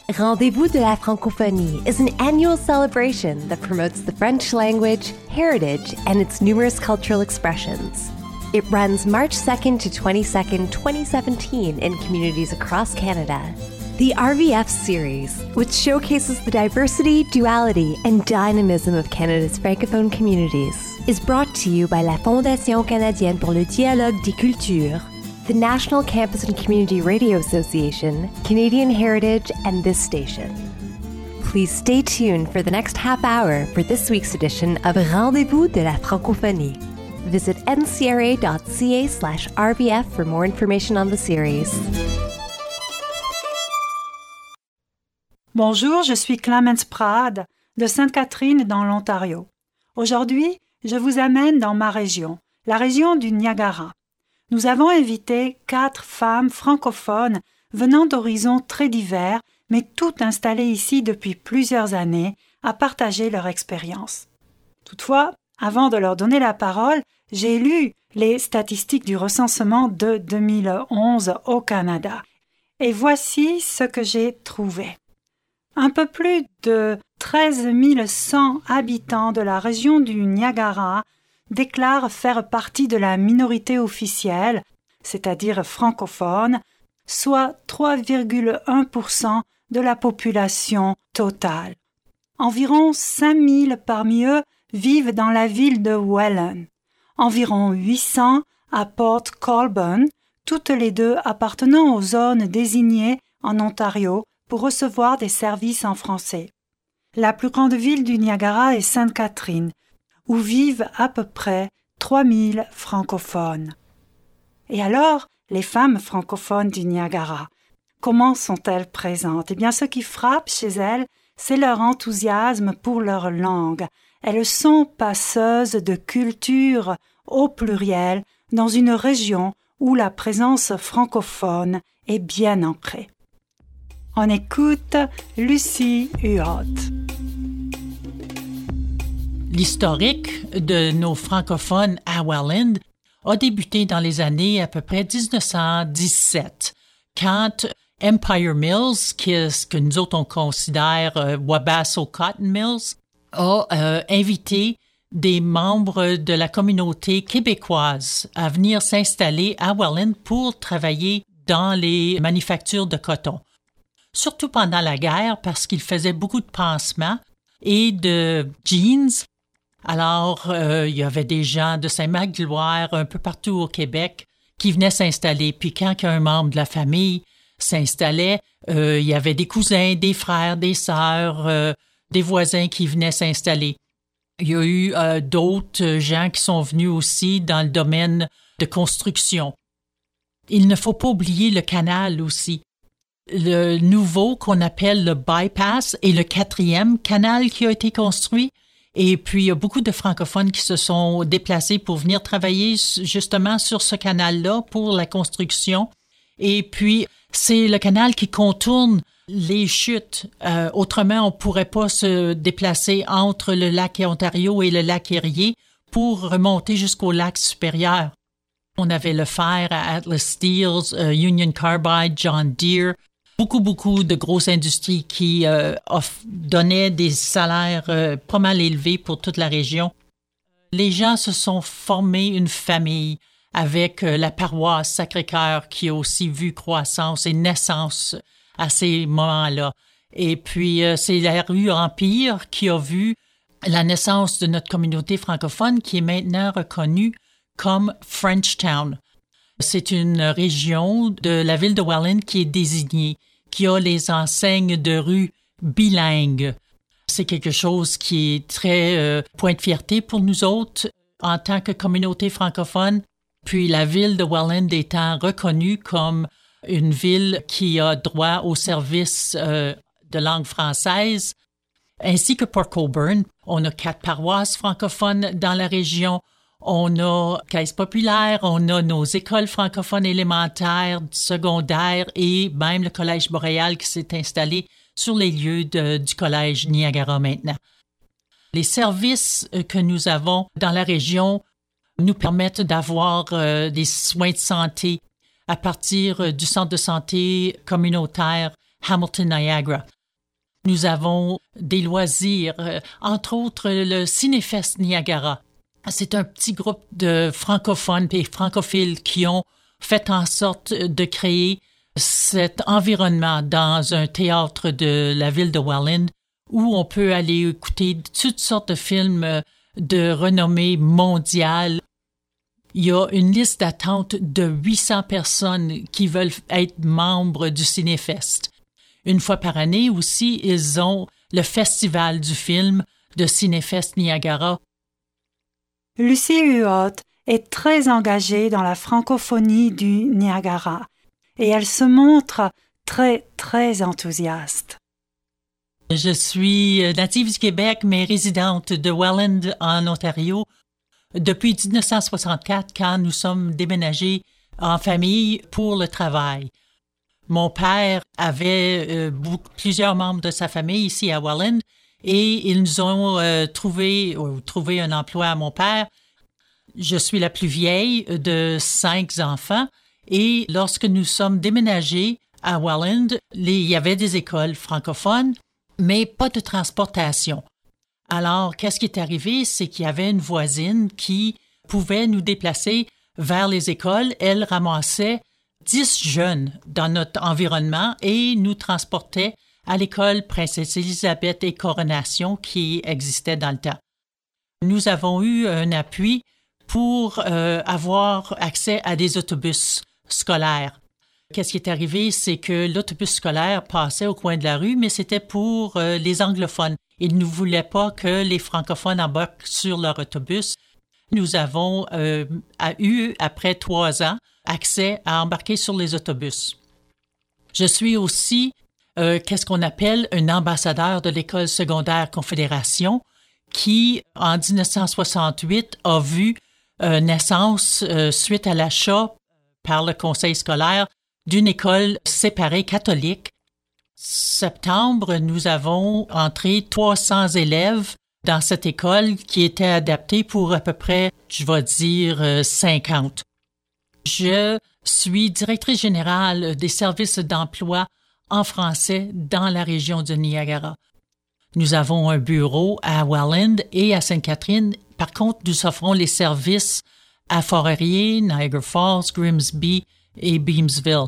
Rendez-vous de la Francophonie is an annual celebration that promotes the French language, heritage, and its numerous cultural expressions. It runs March 2nd to 22nd, 2017 in communities across Canada. The RVF series, which showcases the diversity, duality, and dynamism of Canada's francophone communities, is brought to you by la Fondation canadienne pour le dialogue des cultures, the National Campus and Community Radio Association, Canadian Heritage, and this station. Please stay tuned for the next half hour for this week's edition of Rendez-vous de la Francophonie. Visit ncra.ca/RVF for more information on the series. Bonjour, je suis Clemence Prade de Sainte-Catherine dans l'Ontario. Aujourd'hui, je vous amène dans ma région, la région du Niagara. Nous avons invité 4 femmes francophones venant d'horizons très divers, mais toutes installées ici depuis plusieurs années, à partager leur expérience. Toutefois, avant de leur donner la parole, j'ai lu les statistiques du recensement de 2011 au Canada. Et voici ce que j'ai trouvé. Un peu plus de 13 100 habitants de la région du Niagara déclarent faire partie de la minorité officielle, c'est-à-dire francophone, soit 3,1% de la population totale. Environ 5 000 parmi eux vivent dans la ville de Welland, environ 800 à Port Colborne, toutes les deux appartenant aux zones désignées en Ontario pour recevoir des services en français. La plus grande ville du Niagara est Sainte-Catherine, où vivent à peu près 3 000 francophones. Et alors, les femmes francophones du Niagara, comment sont-elles présentes? Eh bien, ce qui frappe chez elles, c'est leur enthousiasme pour leur langue. Elles sont passeuses de culture au pluriel dans une région où la présence francophone est bien ancrée. On écoute Lucie Huot. L'historique de nos francophones à Welland a débuté dans les années à peu près 1917, quand Empire Mills, qui est ce que nous autres on considère Wabasso Cotton Mills, a invité des membres de la communauté québécoise à venir s'installer à Welland pour travailler dans les manufactures de coton. Surtout pendant la guerre, parce qu'ils faisaient beaucoup de pansements et de jeans. Alors, il y avait des gens de Saint-Magloire, un peu partout au Québec, qui venaient s'installer. Puis quand un membre de la famille s'installait, il y avait des cousins, des frères, des sœurs, des voisins qui venaient s'installer. Il y a eu d'autres gens qui sont venus aussi dans le domaine de construction. Il ne faut pas oublier le canal aussi. Le nouveau qu'on appelle le bypass est le 4e canal qui a été construit. Et puis, il y a beaucoup de francophones qui se sont déplacés pour venir travailler justement sur ce canal-là pour la construction. Et puis, c'est le canal qui contourne les chutes. Autrement, on ne pourrait pas se déplacer entre le lac Ontario et le lac Erie pour remonter jusqu'au lac supérieur. On avait le fer à Atlas Steels, Union Carbide, John Deere, beaucoup de grosses industries qui donnaient des salaires pas mal élevés pour toute la région. Les gens se sont formés une famille avec la paroisse Sacré-Cœur qui a aussi vu croissance et naissance à ces moments-là. Et puis, c'est la rue Empire qui a vu la naissance de notre communauté francophone qui est maintenant reconnue comme Frenchtown. C'est une région de la ville de Welland qui est désignée, qui a les enseignes de rue bilingues. C'est quelque chose qui est très point de fierté pour nous autres en tant que communauté francophone. Puis la ville de Welland étant reconnue comme une ville qui a droit au service de langue française, ainsi que Port Colborne. On a 4 paroisses francophones dans la région. On a Caisse populaire, on a nos écoles francophones élémentaires, secondaires et même le Collège Boréal qui s'est installé sur les lieux du Collège Niagara maintenant. Les services que nous avons dans la région nous permettent d'avoir des soins de santé à partir du centre de santé communautaire Hamilton-Niagara. Nous avons des loisirs, entre autres le Cinéfest Niagara. C'est un petit groupe de francophones et francophiles qui ont fait en sorte de créer cet environnement dans un théâtre de la ville de Welland où on peut aller écouter toutes sortes de films de renommée mondiale. Il y a une liste d'attente de 800 personnes qui veulent être membres du Cinéfest. Une fois par année aussi, ils ont le festival du film de Cinéfest Niagara. Lucie Huot est très engagée dans la francophonie du Niagara et elle se montre très, très enthousiaste. Je suis native du Québec, mais résidente de Welland en Ontario depuis 1964, quand nous sommes déménagés en famille pour le travail. Mon père avait plusieurs membres de sa famille ici à Welland et ils nous ont trouvé un emploi à mon père. Je suis la plus vieille de 5 enfants et lorsque nous sommes déménagés à Welland, il y avait des écoles francophones, mais pas de transportation. Alors, qu'est-ce qui est arrivé? C'est qu'il y avait une voisine qui pouvait nous déplacer vers les écoles. Elle ramassait 10 jeunes dans notre environnement et nous transportait à l'école Princesse Élisabeth et Coronation qui existait dans le temps. Nous avons eu un appui pour avoir accès à des autobus scolaires. Qu'est-ce qui est arrivé? C'est que l'autobus scolaire passait au coin de la rue, mais c'était pour les anglophones. Ils ne voulaient pas que les francophones embarquent sur leur autobus. Nous avons eu, après 3 ans, accès à embarquer sur les autobus. Je suis aussi qu'est-ce qu'on appelle un ambassadeur de l'École secondaire Confédération qui, en 1968, a vu naissance, suite à l'achat par le conseil scolaire, d'une école séparée catholique. Septembre, nous avons entré 300 élèves dans cette école qui était adaptée pour à peu près, je vais dire, 50. Je suis directrice générale des services d'emploi en français dans la région du Niagara. Nous avons un bureau à Welland et à Sainte-Catherine. Par contre, nous offrons les services à Fort-Erie, Niagara Falls, Grimsby et Beamsville.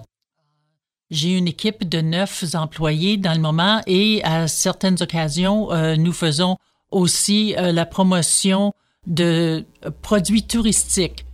J'ai une équipe de 9 employés dans le moment et à certaines occasions, nous faisons aussi la promotion de produits touristiques.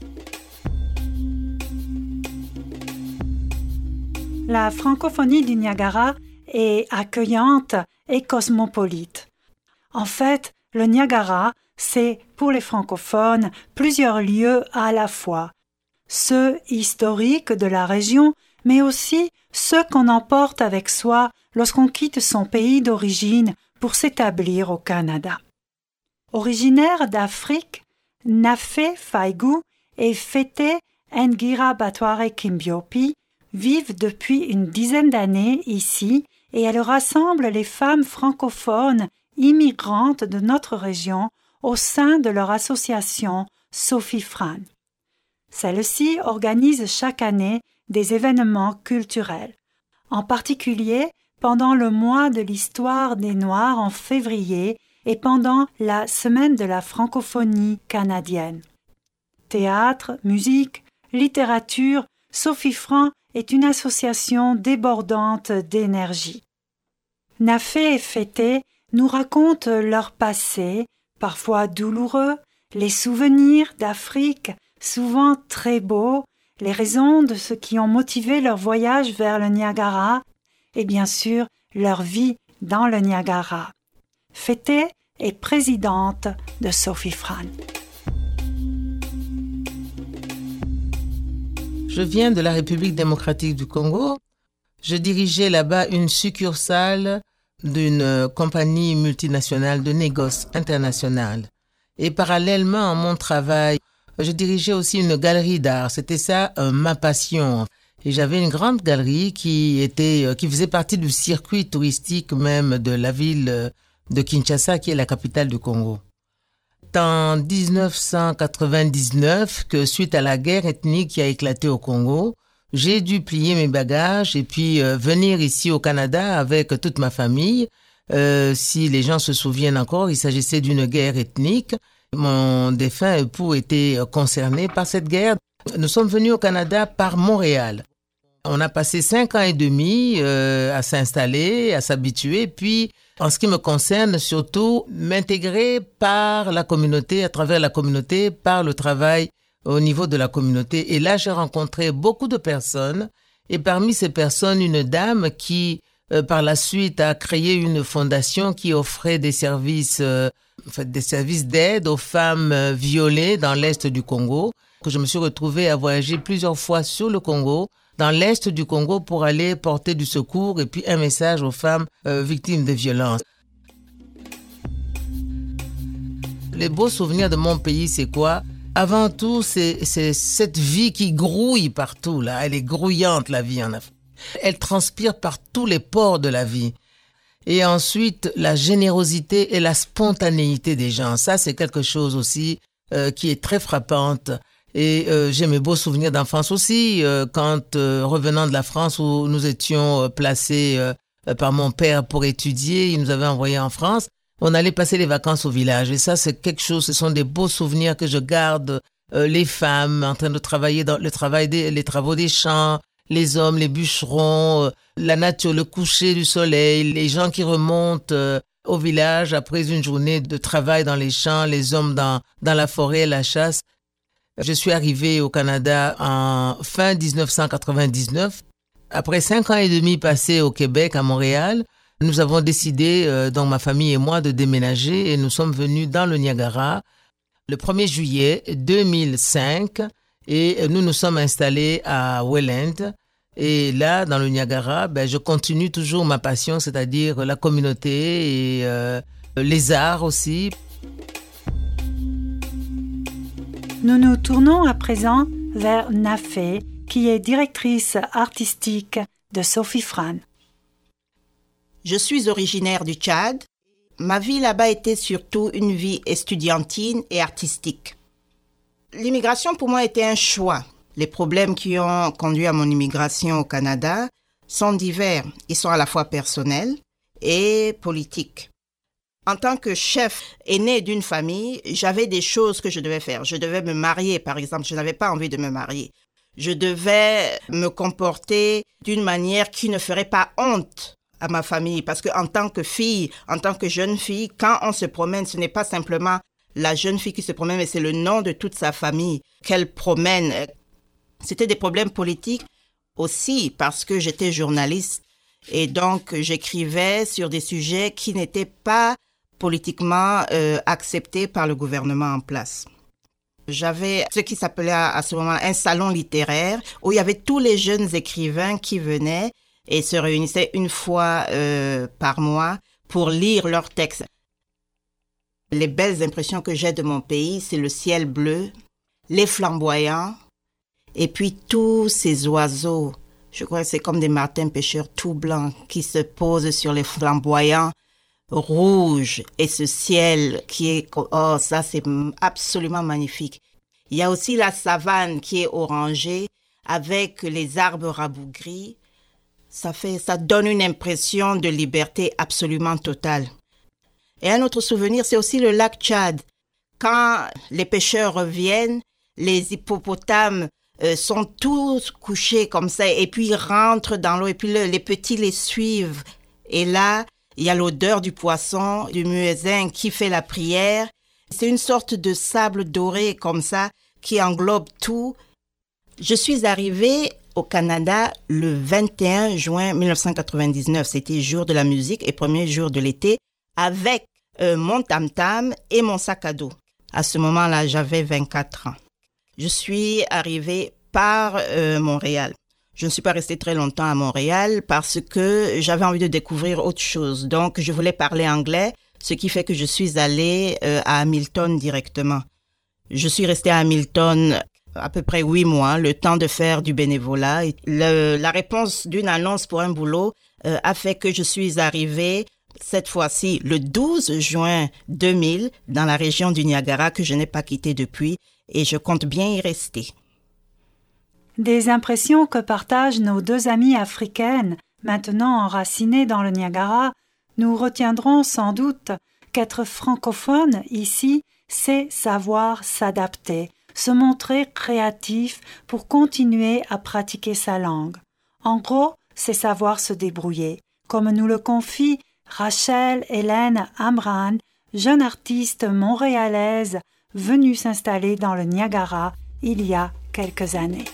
La francophonie du Niagara est accueillante et cosmopolite. En fait, le Niagara, c'est pour les francophones plusieurs lieux à la fois, ceux historiques de la région, mais aussi ceux qu'on emporte avec soi lorsqu'on quitte son pays d'origine pour s'établir au Canada. Originaire d'Afrique, Nafé Faigou et Fete Ngira Batware Kimbiopi vivent depuis une dizaine d'années ici et elles rassemblent les femmes francophones immigrantes de notre région au sein de leur association Sophie Fran. Celle-ci organise chaque année des événements culturels, en particulier pendant le mois de l'histoire des Noirs en février et pendant la semaine de la francophonie canadienne. Théâtre, musique, littérature, Sophie Fran est une association débordante d'énergie. Nafé et Fete nous racontent leur passé, parfois douloureux, les souvenirs d'Afrique, souvent très beaux, les raisons de ce qui ont motivé leur voyage vers le Niagara et bien sûr leur vie dans le Niagara. Fete est présidente de Sophie Fran. Je viens de la République démocratique du Congo. Je dirigeais là-bas une succursale d'une compagnie multinationale de négoce internationale. Et parallèlement à mon travail, je dirigeais aussi une galerie d'art. C'était ça ma passion. Et j'avais une grande galerie qui faisait partie du circuit touristique même de la ville de Kinshasa, qui est la capitale du Congo. C'est en 1999 que, suite à la guerre ethnique qui a éclaté au Congo, j'ai dû plier mes bagages et puis venir ici au Canada avec toute ma famille. Si les gens se souviennent encore, il s'agissait d'une guerre ethnique. Mon défunt époux était concerné par cette guerre. Nous sommes venus au Canada par Montréal. On a passé 5 ans et demi à s'installer, à s'habituer, puis en ce qui me concerne, surtout m'intégrer par la communauté, à travers la communauté, par le travail au niveau de la communauté. Et là, j'ai rencontré beaucoup de personnes et parmi ces personnes, une dame qui, par la suite, a créé une fondation qui offrait des services d'aide aux femmes violées dans l'Est du Congo. Je me suis retrouvée à voyager plusieurs fois sur le Congo, dans l'Est du Congo, pour aller porter du secours et puis un message aux femmes victimes de violences. Les beaux souvenirs de mon pays, c'est quoi? Avant tout, c'est cette vie qui grouille partout, là. Elle est grouillante, la vie en Afrique. Elle transpire par tous les pores de la vie. Et ensuite, la générosité et la spontanéité des gens. Ça, c'est quelque chose aussi qui est très frappante. Et j'ai mes beaux souvenirs d'enfance aussi, quand revenant de la France où nous étions placés par mon père pour étudier, il nous avait envoyés en France, on allait passer les vacances au village. Et ça, c'est quelque chose, ce sont des beaux souvenirs que je garde. Les femmes en train de travailler dans les travaux des champs, les hommes, les bûcherons, la nature, le coucher du soleil, les gens qui remontent au village après une journée de travail dans les champs, les hommes dans la forêt, la chasse. Je suis arrivée au Canada en fin 1999. Après 5 ans et demi passés au Québec, à Montréal, nous avons décidé, donc ma famille et moi, de déménager et nous sommes venus dans le Niagara le 1er juillet 2005 et nous nous sommes installés à Welland. Et là, dans le Niagara, je continue toujours ma passion, c'est-à-dire la communauté et les arts aussi. Nous nous tournons à présent vers Nafé, qui est directrice artistique de Sophie Fran. Je suis originaire du Tchad. Ma vie là-bas était surtout une vie estudiantine et artistique. L'immigration pour moi était un choix. Les problèmes qui ont conduit à mon immigration au Canada sont divers. Ils sont à la fois personnels et politiques. En tant que chef aîné d'une famille, j'avais des choses que je devais faire. Je devais me marier, par exemple. Je n'avais pas envie de me marier. Je devais me comporter d'une manière qui ne ferait pas honte à ma famille. Parce qu'en tant que fille, en tant que jeune fille, quand on se promène, ce n'est pas simplement la jeune fille qui se promène, mais c'est le nom de toute sa famille qu'elle promène. C'était des problèmes politiques aussi parce que j'étais journaliste. Et donc, j'écrivais sur des sujets qui n'étaient pas politiquement accepté par le gouvernement en place. J'avais ce qui s'appelait à ce moment un salon littéraire où il y avait tous les jeunes écrivains qui venaient et se réunissaient une fois par mois pour lire leurs textes. Les belles impressions que j'ai de mon pays, c'est le ciel bleu, les flamboyants et puis tous ces oiseaux. Je crois que c'est comme des martins pêcheurs tout blancs qui se posent sur les flamboyants rouge et ce ciel qui est... Oh, ça c'est absolument magnifique. Il y a aussi la savane qui est orangée avec les arbres rabougris. Ça donne une impression de liberté absolument totale. Et un autre souvenir, c'est aussi le lac Tchad. Quand les pêcheurs reviennent, les hippopotames sont tous couchés comme ça et puis ils rentrent dans l'eau et puis les petits les suivent. Et là, il y a l'odeur du poisson, du muezzin qui fait la prière. C'est une sorte de sable doré comme ça qui englobe tout. Je suis arrivée au Canada le 21 juin 1999. C'était jour de la musique et premier jour de l'été avec mon tam-tam et mon sac à dos. À ce moment-là, j'avais 24 ans. Je suis arrivée par Montréal. Je ne suis pas restée très longtemps à Montréal parce que j'avais envie de découvrir autre chose. Donc, je voulais parler anglais, ce qui fait que je suis allée à Hamilton directement. Je suis restée à Hamilton à peu près 8 mois, le temps de faire du bénévolat. La réponse d'une annonce pour un boulot a fait que je suis arrivée cette fois-ci le 12 juin 2000 dans la région du Niagara que je n'ai pas quittée depuis et je compte bien y rester. Des impressions que partagent nos deux amies africaines, maintenant enracinées dans le Niagara, nous retiendrons sans doute qu'être francophone ici, c'est savoir s'adapter, se montrer créatif pour continuer à pratiquer sa langue. En gros, c'est savoir se débrouiller, comme nous le confie Rachel Hélène Amran, jeune artiste montréalaise venue s'installer dans le Niagara il y a quelques années.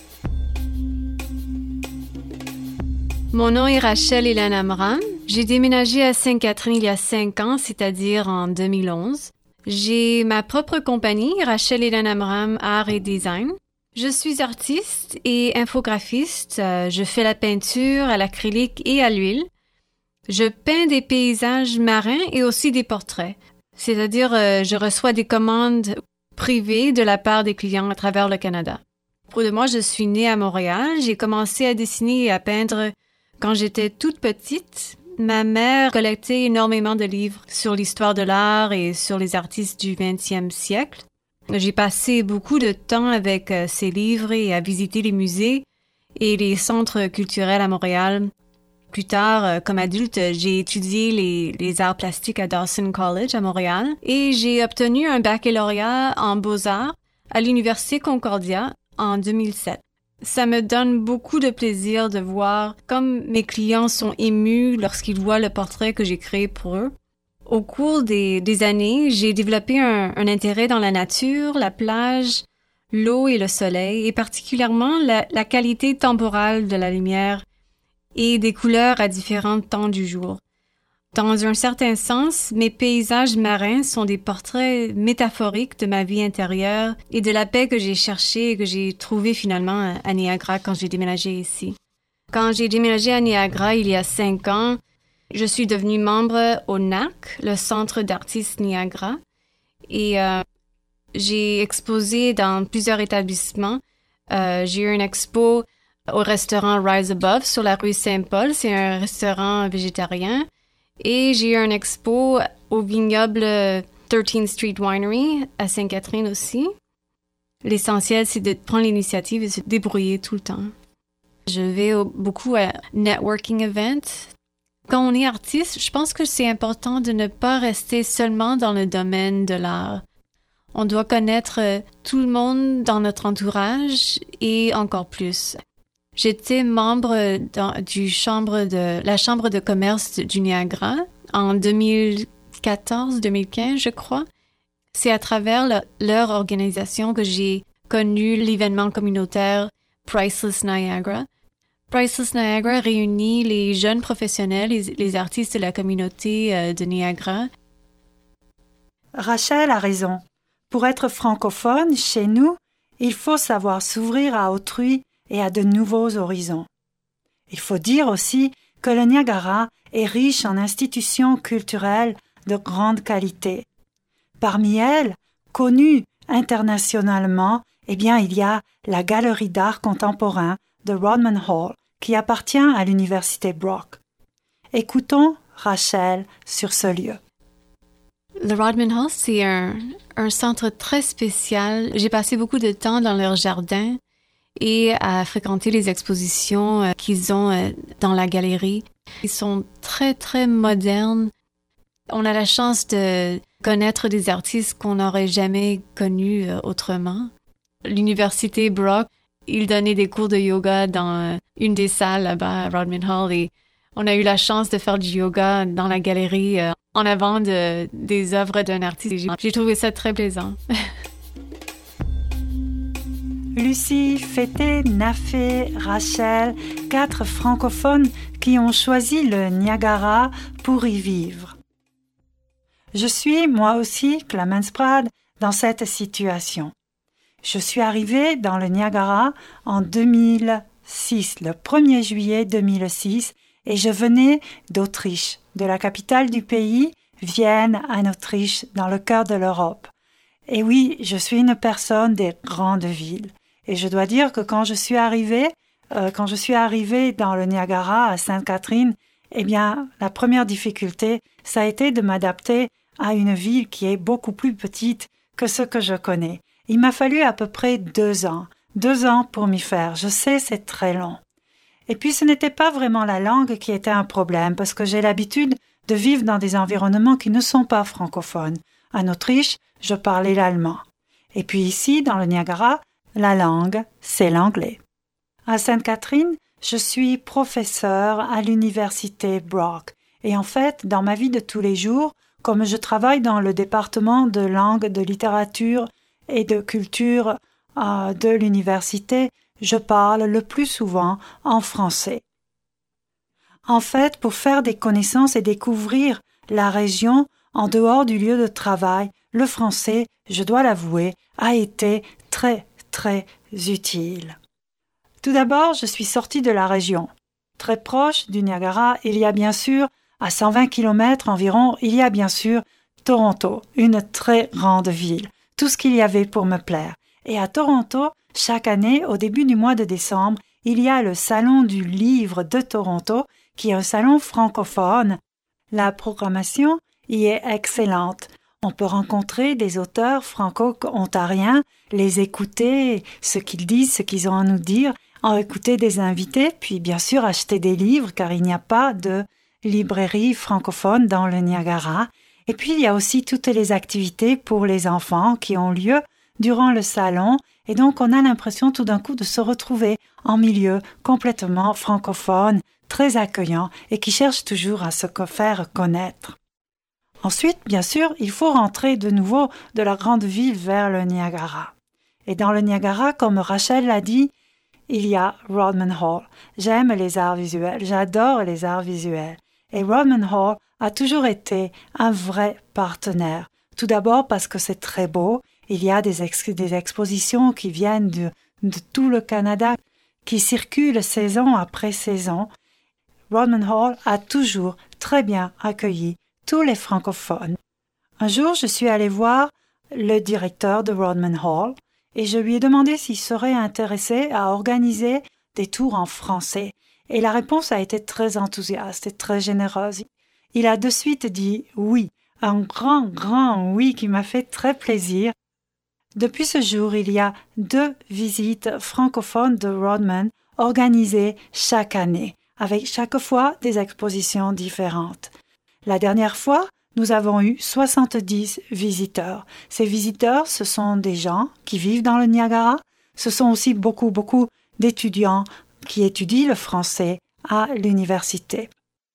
Mon nom est Rachel Hélène Amran. J'ai déménagé à Sainte-Catherine il y a 5 ans, c'est-à-dire en 2011. J'ai ma propre compagnie, Rachel Hélène Amran Art et Design. Je suis artiste et infographiste. Je fais la peinture à l'acrylique et à l'huile. Je peins des paysages marins et aussi des portraits. C'est-à-dire, je reçois des commandes privées de la part des clients à travers le Canada. Pour de moi, je suis née à Montréal. J'ai commencé à dessiner et à peindre quand j'étais toute petite. Ma mère collectait énormément de livres sur l'histoire de l'art et sur les artistes du 20e siècle. J'ai passé beaucoup de temps avec ces livres et à visiter les musées et les centres culturels à Montréal. Plus tard, comme adulte, j'ai étudié les arts plastiques à Dawson College à Montréal et j'ai obtenu un baccalauréat en beaux-arts à l'Université Concordia en 2007. Ça me donne beaucoup de plaisir de voir comme mes clients sont émus lorsqu'ils voient le portrait que j'ai créé pour eux. Au cours des années, j'ai développé un intérêt dans la nature, la plage, l'eau et le soleil, et particulièrement la qualité temporale de la lumière et des couleurs à différents temps du jour. Dans un certain sens, mes paysages marins sont des portraits métaphoriques de ma vie intérieure et de la paix que j'ai cherchée et que j'ai trouvée finalement à Niagara quand j'ai déménagé ici. Quand j'ai déménagé à Niagara il y a 5 ans, je suis devenue membre au NAC, le Centre d'artistes Niagara, et j'ai exposé dans plusieurs établissements. J'ai eu une expo au restaurant Rise Above sur la rue Saint-Paul, c'est un restaurant végétarien. Et j'ai eu une expo au vignoble 13th Street Winery à Sainte-Catherine aussi. L'essentiel, c'est de prendre l'initiative et de se débrouiller tout le temps. Je vais beaucoup à networking events. Quand on est artiste, je pense que c'est important de ne pas rester seulement dans le domaine de l'art. On doit connaître tout le monde dans notre entourage et encore plus. J'étais membre de la Chambre de commerce du Niagara en 2014-2015, je crois. C'est à travers leur organisation que j'ai connu l'événement communautaire Priceless Niagara. Priceless Niagara réunit les jeunes professionnels, les artistes de la communauté de Niagara. Rachel a raison. Pour être francophone, chez nous, il faut savoir s'ouvrir à autrui et à de nouveaux horizons. Il faut dire aussi que le Niagara est riche en institutions culturelles de grande qualité. Parmi elles, connues internationalement, il y a la Galerie d'art contemporain de Rodman Hall qui appartient à l'Université Brock. Écoutons Rachel sur ce lieu. Le Rodman Hall, c'est un centre très spécial. J'ai passé beaucoup de temps dans leur jardin et à fréquenter les expositions qu'ils ont dans la galerie. Ils sont très, très modernes. On a la chance de connaître des artistes qu'on n'aurait jamais connus autrement. L'Université Brock, ils donnaient des cours de yoga dans une des salles là-bas à Rodman Hall et on a eu la chance de faire du yoga dans la galerie en avant des œuvres d'un artiste. J'ai trouvé ça très plaisant. Lucie, Fété, Nafé, Rachel, 4 francophones qui ont choisi le Niagara pour y vivre. Je suis, moi aussi, Clemence Prade, dans cette situation. Je suis arrivée dans le Niagara en 2006, le 1er juillet 2006, et je venais d'Autriche, de la capitale du pays, Vienne, en Autriche, dans le cœur de l'Europe. Et oui, je suis une personne des grandes villes. Et je dois dire que quand je suis arrivée dans le Niagara, à Sainte-Catherine, la première difficulté, ça a été de m'adapter à une ville qui est beaucoup plus petite que ce que je connais. Il m'a fallu à peu près 2 ans 2 ans pour m'y faire. Je sais, c'est très long. Et puis ce n'était pas vraiment la langue qui était un problème, parce que j'ai l'habitude de vivre dans des environnements qui ne sont pas francophones. En Autriche, je parlais l'allemand. Et puis ici, dans le Niagara, la langue, c'est l'anglais. À Sainte-Catherine, je suis professeure à l'université Brock. Et en fait, dans ma vie de tous les jours, comme je travaille dans le département de langue, de littérature et de culture de l'université, je parle le plus souvent en français. En fait, pour faire des connaissances et découvrir la région en dehors du lieu de travail, le français, je dois l'avouer, a été très, très utile. Tout d'abord, je suis sortie de la région. Très proche du Niagara, il y a bien sûr, à 120 km environ, il y a bien sûr Toronto, une très grande ville. Tout ce qu'il y avait pour me plaire. Et à Toronto, chaque année, au début du mois de décembre, il y a le Salon du livre de Toronto, qui est un salon francophone. La programmation y est excellente. On peut rencontrer des auteurs franco-ontariens, les écouter, ce qu'ils disent, ce qu'ils ont à nous dire, en écouter des invités, puis bien sûr acheter des livres, car il n'y a pas de librairie francophone dans le Niagara. Et puis il y a aussi toutes les activités pour les enfants qui ont lieu durant le salon, et donc on a l'impression tout d'un coup de se retrouver en milieu complètement francophone, très accueillant et qui cherche toujours à se faire connaître. Ensuite, bien sûr, il faut rentrer de nouveau de la grande ville vers le Niagara. Et dans le Niagara, comme Rachel l'a dit, il y a Rodman Hall. J'aime les arts visuels, j'adore les arts visuels. Et Rodman Hall a toujours été un vrai partenaire. Tout d'abord parce que c'est très beau. Il y a des expositions qui viennent de tout le Canada, qui circulent saison après saison. Rodman Hall a toujours très bien accueilli tous les francophones. Un jour, je suis allée voir le directeur de Rodman Hall et je lui ai demandé s'il serait intéressé à organiser des tours en français. Et la réponse a été très enthousiaste et très généreuse. Il a de suite dit oui, un grand oui qui m'a fait très plaisir. Depuis ce jour, il y a 2 visites francophones de Rodman organisées chaque année, avec chaque fois des expositions différentes. La dernière fois, nous avons eu 70 visiteurs. Ces visiteurs, ce sont des gens qui vivent dans le Niagara. Ce sont aussi beaucoup d'étudiants qui étudient le français à l'université.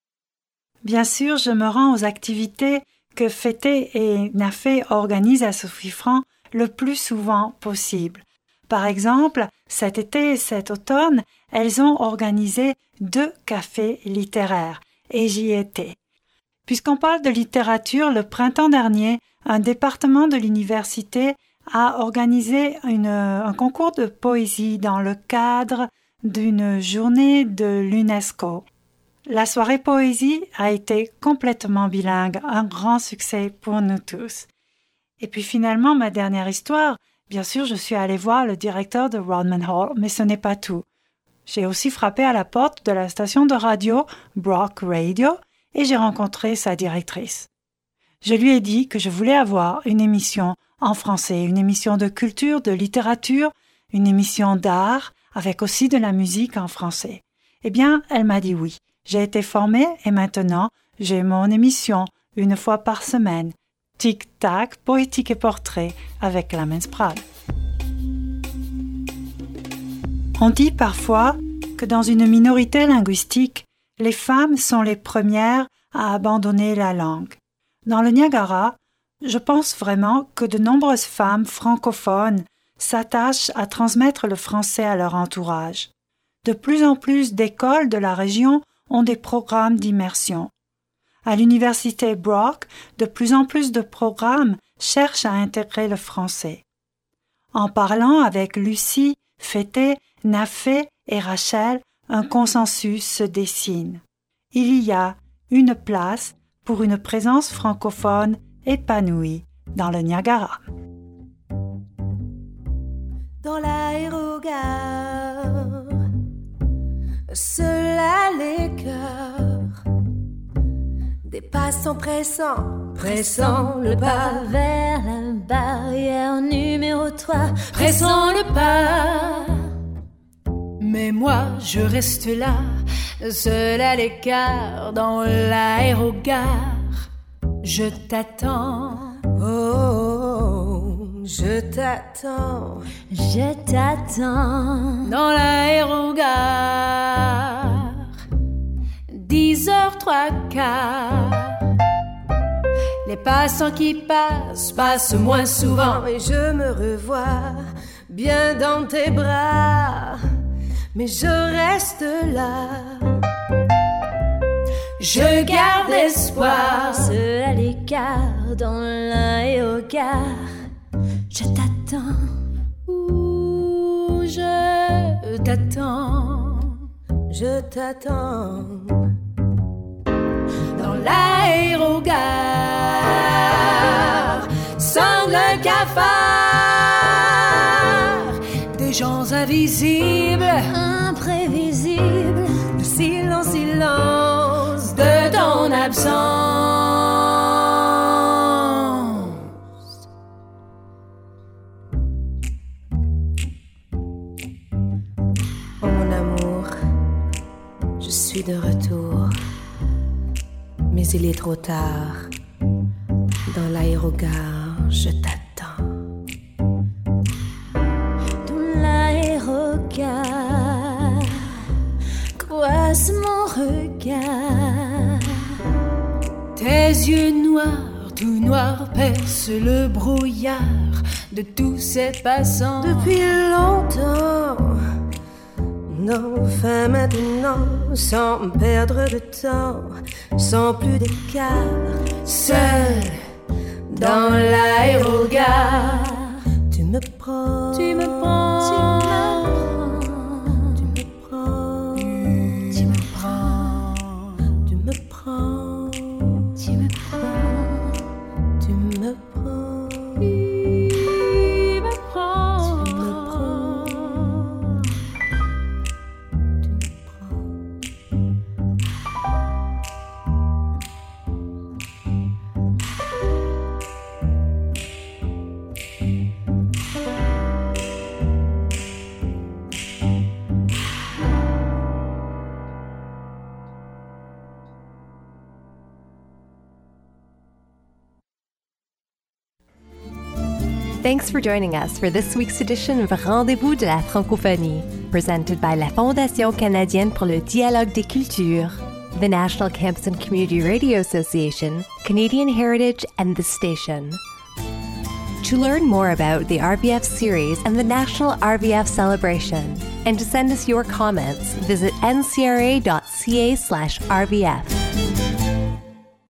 Bien sûr, je me rends aux activités que Fété et Nafé organisent à Sophie-Franc le plus souvent possible. Par exemple, cet été et cet automne, elles ont organisé 2 cafés littéraires et j'y étais. Puisqu'on parle de littérature, le printemps dernier, un département de l'université a organisé un concours de poésie dans le cadre d'une journée de l'UNESCO. La soirée poésie a été complètement bilingue, un grand succès pour nous tous. Et puis finalement, ma dernière histoire, bien sûr, je suis allée voir le directeur de Rodman Hall, mais ce n'est pas tout. J'ai aussi frappé à la porte de la station de radio Brock Radio et j'ai rencontré sa directrice. Je lui ai dit que je voulais avoir une émission en français, une émission de culture, de littérature, une émission d'art, avec aussi de la musique en français. Eh bien, elle m'a dit oui. J'ai été formée et maintenant, j'ai mon émission 1 fois par semaine. Tic-tac, poétique et portrait avec Lamens Prade. On dit parfois que dans une minorité linguistique, les femmes sont les premières à abandonner la langue. Dans le Niagara, je pense vraiment que de nombreuses femmes francophones s'attachent à transmettre le français à leur entourage. De plus en plus d'écoles de la région ont des programmes d'immersion. À l'université Brock, de plus en plus de programmes cherchent à intégrer le français. En parlant avec Lucie, Fété, Nafé et Rachel, un consensus se dessine. Il y a une place pour une présence francophone épanouie dans le Niagara. Dans l'aérogare, seul à l'écart, des passants pressants Pressons le pas vers la barrière numéro 3. Pressons le pas. Mais moi, je reste là, seul à l'écart dans l'aérogare. Je t'attends. Oh, je t'attends. Je t'attends. Dans l'aérogare. 10h03. Les passants qui passent moins souvent. Et je me revois bien dans tes bras. Mais je reste là. Je garde espoir. Seul à l'écart dans l'aérogare. Je t'attends. Ouh, je t'attends. Je t'attends. Dans l'aérogare sonne le cafard. Des gens invisibles, imprévisibles, de silence, silence de ton absence. Oh mon amour, je suis de retour. Mais il est trop tard. Dans l'aérogare, je t'attends. Dans l'aérogare, croise mon regard. Tes yeux noirs, tout noirs, percent le brouillard de tous ces passants. Depuis longtemps. Non, enfin maintenant, sans perdre de temps, sans plus d'écart, seul dans l'aérogare. Tu me prends, tu me prends, tu me prends, tu me prends, tu me prends, tu me prends, tu me prends, tu me prends. Thanks for joining us for this week's edition of Rendez-vous de la francophonie, presented by la Fondation canadienne pour le dialogue des cultures, the National Campus and Community Radio Association, Canadian Heritage, and The Station. To learn more about the RVF series and the National RVF Celebration, and to send us your comments, visit ncra.ca/RVF.